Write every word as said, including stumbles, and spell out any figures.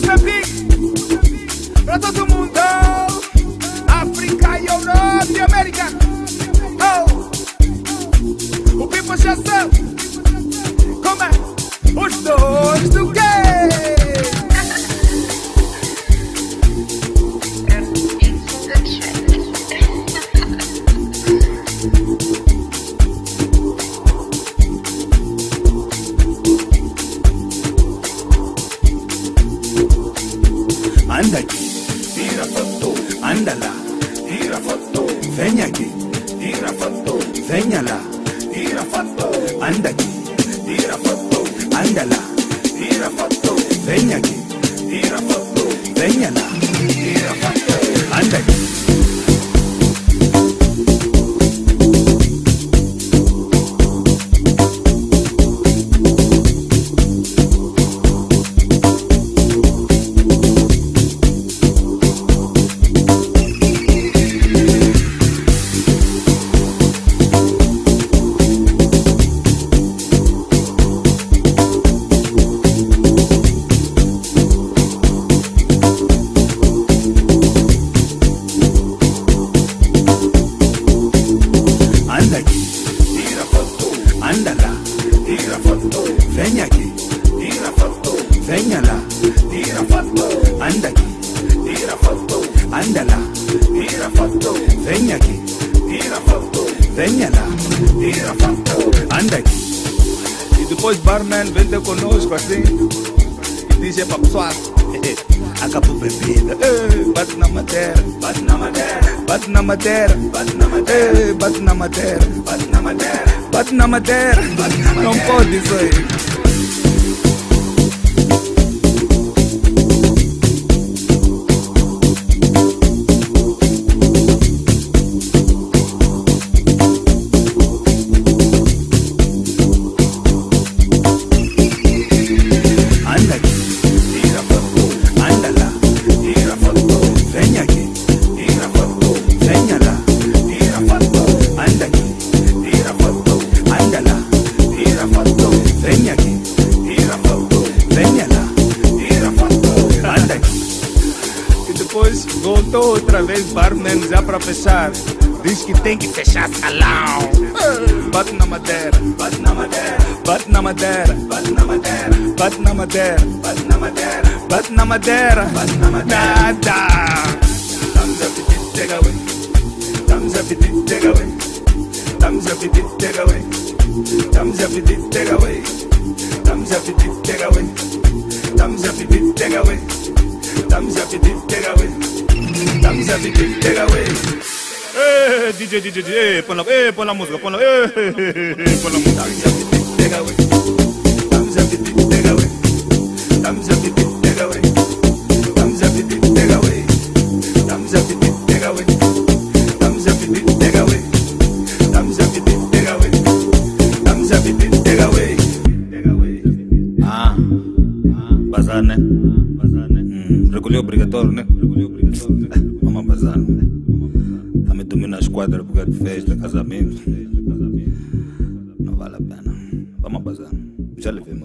Moçambique, para todo mundo, África, Europa e América. Oh, o people já sabe como é os dois do game. Anda aqui, tira foto, anda lá, tira foto, vem aqui, tira foto, venha lá, tira foto, anda aqui, tira foto, anda lá, tira foto, vem aqui, tira foto, venha lá, tira foto, anda aqui. Anda aqui, tira foto, anda lá, tira foto, vem aqui, tira foto, venha lá, tira foto, anda aqui, tira foto, anda lá, tira foto, vem aqui, tira foto, venha lá, tira foto, anda aqui. E depois barman vem ter conosco assim e diz é pra pessoal, Acabou bebida, ei, bate na madeira, bate na madeira, bate na madeira, bate na madeira, ei, bate na madeira, bate na madeira, bate na madeira, bate na não madeira. pode isso aí. Anda aqui, tira foto, anda lá, tira foto, vem aqui, tira foto, venha lá, tira foto, anda aqui, tira foto, anda lá, tira foto, vem aqui, tira foto, venha lá, tira foto, anda aqui. E depois voltou outra vez barman já pra fechar. Diz que tem que fechar salão. Ei, bate na madeira, Bate na madeira, bate na madeira, bate na madeira, bate na madeira, bate na madeira, bate na madeira, bate na madeira. nada. Thumbs up if it take away, thumbs up if it take away, thumbs up if it take away, thumbs up if it take away, thumbs up if it take away, thumbs up if it take away, thumbs up if it take away, thumbs up if it take away. Ei, D J, D J, D J, põe lá, ei, põe lá a música, põe lá, ei, põe lá a música. Thumbs up if it take away, thumbs up if it take away, thumbs up if it take away, thumbs up if it take away, thumbs up if it take away, thumbs up if it take away, thumbs up if it take away, thumbs up if it take away, take away. Ah, bazar, né? Bazar, né? Hum, recolheu obrigatório, né? Recolheu obrigatório. Vamos a bazar, né? A me domina as quadras porque é de festa, casamento. Não vale a pena. Vamos a bazar. Já levei,